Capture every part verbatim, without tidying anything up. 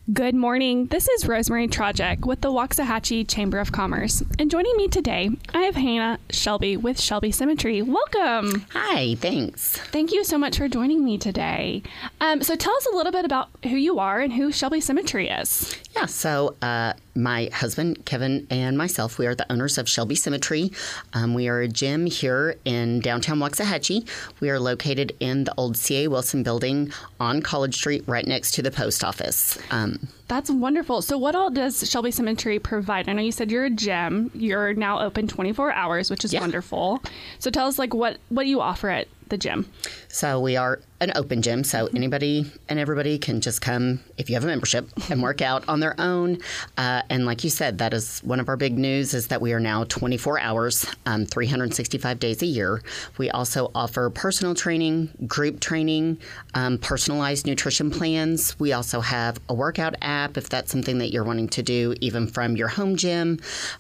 Good morning. This is Rosemary Trojek with the Waxahachie Chamber of Commerce. And joining me today, I have Hannah Shelby with Shelby Symmetry. Welcome. Hi, thanks. Thank you so much for joining me today. Um, so tell us a little bit about who you are and who Shelby Symmetry is. Yeah, so uh, my husband, Kevin, and myself, we are the owners of Shelby Symmetry. Um, we are a gym here in downtown Waxahachie. We are located in the old C A Wilson building on College Street, right next to the post office. Um, That's wonderful. So what all does Shelby Symmetry provide? I know you said you're a gym. You're now open twenty-four hours, which is yeah. wonderful. So tell us like what, what you offer at the gym. So we are an open gym, so anybody and everybody can just come if you have a membership and work out on their own. Uh, and like you said, that is one of our big news is that we are now twenty-four hours, um, three hundred sixty-five days a year. We also offer personal training, group training, um, personalized nutrition plans. We also have a workout app if that's something that you're wanting to do even from your home gym.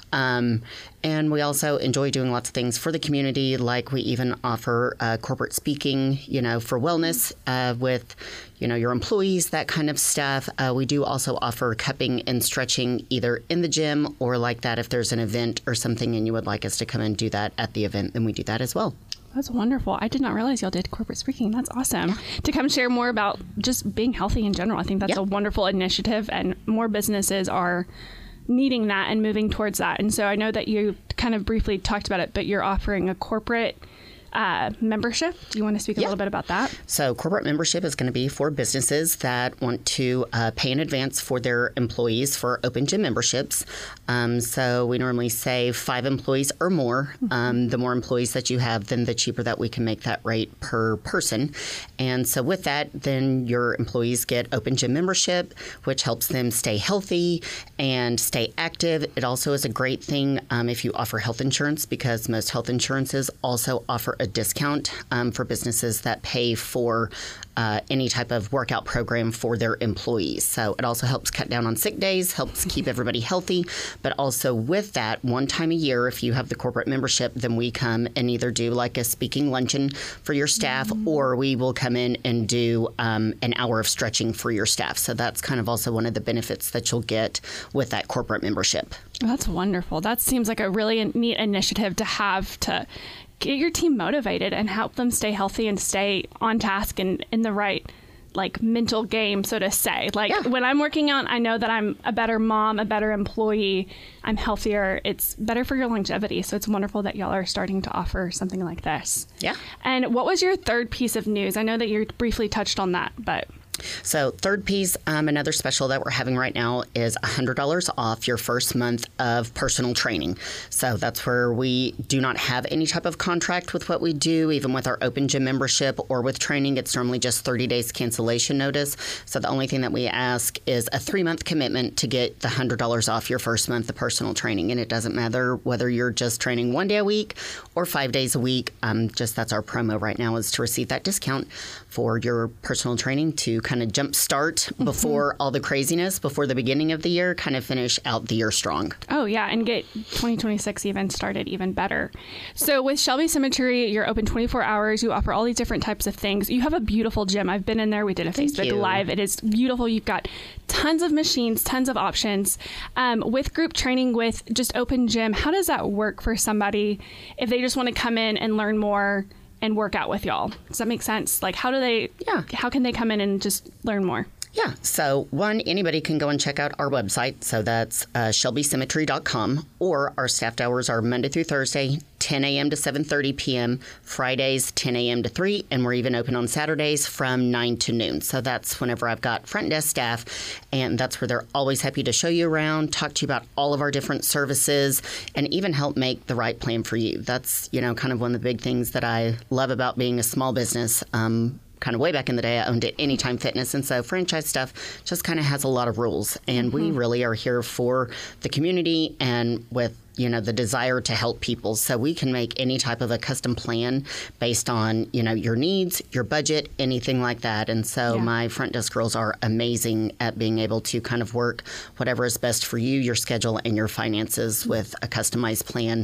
Um, And we also enjoy doing lots of things for the community, like we even offer uh, corporate speaking, you know, for wellness uh, with, you know, your employees, that kind of stuff. Uh, we do also offer cupping and stretching either in the gym or like that if there's an event or something and you would like us to come and do that at the event, then we do that as well. That's wonderful. I did not realize y'all did corporate speaking. That's awesome. Yeah. To come share more about just being healthy in general. I think that's yeah. a wonderful initiative, and more businesses are needing that and moving towards that. And so I know that you kind of briefly talked about it, but you're offering a corporate uh, membership. Do you want to speak a yeah. little bit about that? So corporate membership is going to be for businesses that want to uh, pay in advance for their employees for open gym memberships. Um, so we normally say five employees or more. Mm-hmm. Um, the more employees that you have, then the cheaper that we can make that rate per person. And so with that, then your employees get open gym membership, which helps them stay healthy and stay active. It also is a great thing um, if you offer health insurance, because most health insurances also offer a discount um, for businesses that pay for uh, any type of workout program for their employees. So it also helps cut down on sick days, helps keep everybody healthy. But also with that, one time a year, if you have the corporate membership, then we come and either do like a speaking luncheon for your staff, mm-hmm. or we will come in and do um, an hour of stretching for your staff. So that's kind of also one of the benefits that you'll get with that corporate membership. That's wonderful. That seems like a really neat initiative to have to get your team motivated and help them stay healthy and stay on task and in the right like mental game, so to say. Like yeah. when I'm working out, I know that I'm a better mom, a better employee, I'm healthier. It's better for your longevity. So it's wonderful that y'all are starting to offer something like this. Yeah. And what was your third piece of news? I know that you briefly touched on that, but... So third piece, um, another special that we're having right now is one hundred dollars off your first month of personal training. So that's where we do not have any type of contract with what we do, even with our open gym membership or with training. It's normally just thirty days cancellation notice. So the only thing that we ask is a three-month commitment to get the one hundred dollars off your first month of personal training. And it doesn't matter whether you're just training one day a week or five days a week. Um, just that's our promo right now, is to receive that discount for your personal training to kind of jump start mm-hmm. before all the craziness, before the beginning of the year, kind of finish out the year strong. Oh, yeah, and get twenty twenty-six even started even better. So with Shelby Symmetry, you're open twenty-four hours. You offer all these different types of things. You have a beautiful gym. I've been in there. We did a Thank Facebook you. Live. It is beautiful. You've got tons of machines, tons of options. Um, with group training, with just open gym, how does that work for somebody if they just want to come in and learn more and work out with y'all? Does that make sense? Like, how do they, yeah. how can they come in and just learn more? Yeah. So one, anybody can go and check out our website. So that's uh, shelby symmetry dot com, or our staffed hours are Monday through Thursday, ten a.m. to seven thirty p.m., Fridays, ten a.m. to three, and we're even open on Saturdays from nine to noon. So that's whenever I've got front desk staff, and that's where they're always happy to show you around, talk to you about all of our different services, and even help make the right plan for you. That's, you know, kind of one of the big things that I love about being a small business. Um, kind of way back in the day, I owned it Anytime Fitness. And so franchise stuff just kind of has a lot of rules. And mm-hmm. we really are here for the community and with, you know, the desire to help people. So we can make any type of a custom plan based on, you know, your needs, your budget, anything like that. And so yeah. my front desk girls are amazing at being able to kind of work whatever is best for you, your schedule, and your finances with a customized plan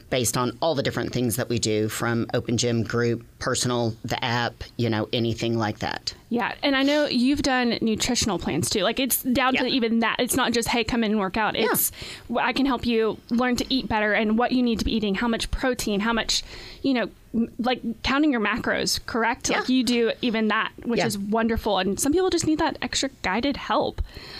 based on all the different things that we do, from open gym, group, personal, the app, you know, anything like that. Yeah. And I know you've done nutritional plans too. Like it's down yeah. to even that. It's not just, hey, come in and work out. It's, yeah. I can help you learn to eat better and what you need to be eating, how much protein, how much, you know, like counting your macros, correct? Yeah. Like you do even that, which yeah. is wonderful. And some people just need that extra guided help.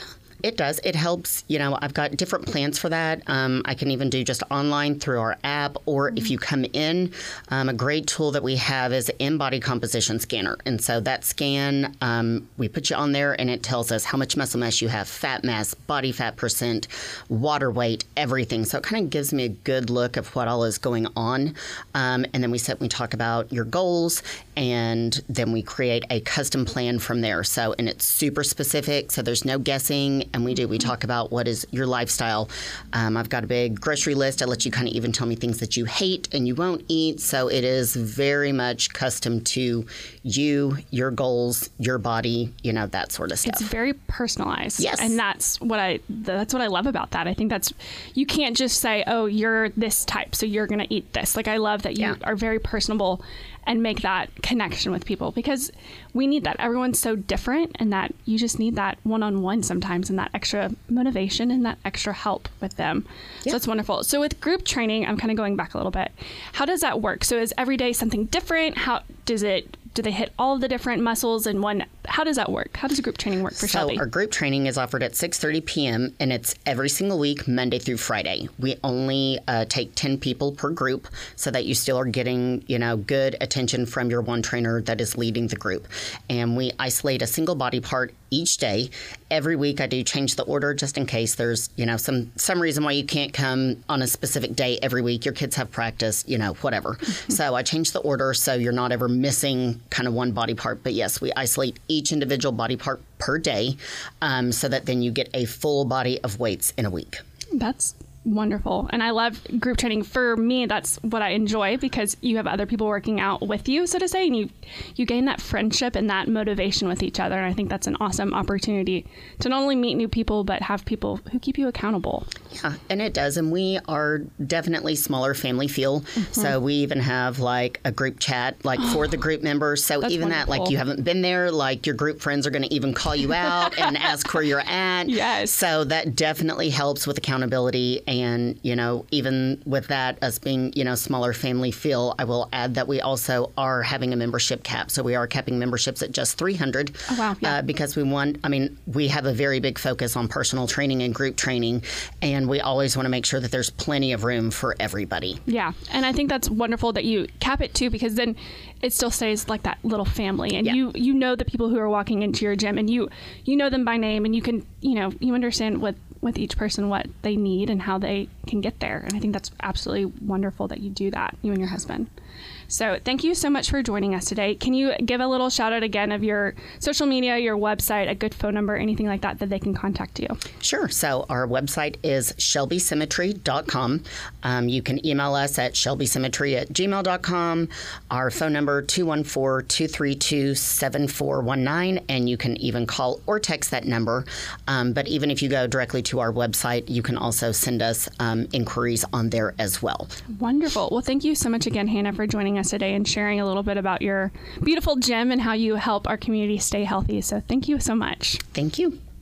It does. It helps. You know, I've got different plans for that. Um, I can even do just online through our app, or mm-hmm. if you come in, um, a great tool that we have is InBody Composition Scanner. And so that scan, um, we put you on there and it tells us how much muscle mass you have, fat mass, body fat percent, water weight, everything. So it kind of gives me a good look of what all is going on. Um, and then we sit and we talk about your goals, and then we create a custom plan from there. So, and it's super specific, so there's no guessing. And we do. We talk about what is your lifestyle. Um, I've got a big grocery list. I let you kind of even tell me things that you hate and you won't eat. So it is very much custom to you, your goals, your body, you know, that sort of stuff. It's very personalized. Yes. And that's what I that's what I love about that. I think that's, you can't just say, oh, you're this type, so you're going to eat this. Like, I love that you yeah. are very personable and make that connection with people, because we need that. Everyone's so different, and that you just need that one-on-one sometimes, and that extra motivation and that extra help with them. Yeah. So it's wonderful. So with group training, I'm kind of going back a little bit. How does that work? So is every day something different? How does it, do they hit all of the different muscles in one? How does that work? How does group training work for so Shelby? So our group training is offered at six thirty p.m. and it's every single week, Monday through Friday. We only uh, take ten people per group, so that you still are getting, you know, good attention from your one trainer that is leading the group. And we isolate a single body part each day. Every week I do change the order just in case there's, you know, some some reason why you can't come on a specific day every week. Your kids have practice, you know, whatever. So I change the order so you're not ever missing kind of one body part. But yes, we isolate each individual body part per day, um, so that then you get a full body of weights in a week. That's wonderful. And I love group training. For me, that's what I enjoy, because you have other people working out with you, so to say, and you you gain that friendship and that motivation with each other. And I think that's an awesome opportunity to not only meet new people, but have people who keep you accountable. Yeah, and it does. And we are definitely smaller family feel. Mm-hmm. So we even have like a group chat, like for the group members. So that's even wonderful. that, like you haven't been there, like your group friends are going to even call you out and ask where you're at. Yes. So that definitely helps with accountability. And, you know, even with that, us being, you know, smaller family feel, I will add that we also are having a membership cap. So we are capping memberships at just three hundred. Oh, wow. Yeah. Uh, because we want, I mean, we have a very big focus on personal training and group training. And we always want to make sure that there's plenty of room for everybody. Yeah. And I think that's wonderful that you cap it too, because then it still stays like that little family. And yeah. you, you know the people who are walking into your gym, and you, you know them by name, and you can, you know, you understand what with each person what they need and how they can get there. And I think that's absolutely wonderful that you do that, you and your husband. So thank you so much for joining us today. Can you give a little shout out again of your social media, your website, a good phone number, anything like that that they can contact you? Sure. So our website is shelby symmetry dot com. Um, you can email us at shelby symmetry at gmail dot com. Our phone number two one four, two three two, seven four one nine, and you can even call or text that number. Um, but even if you go directly to our website, you can also send us um, inquiries on there as well. Wonderful. Well, thank you so much again, Hannah, for joining us today and sharing a little bit about your beautiful gym and how you help our community stay healthy. So thank you so much. Thank you.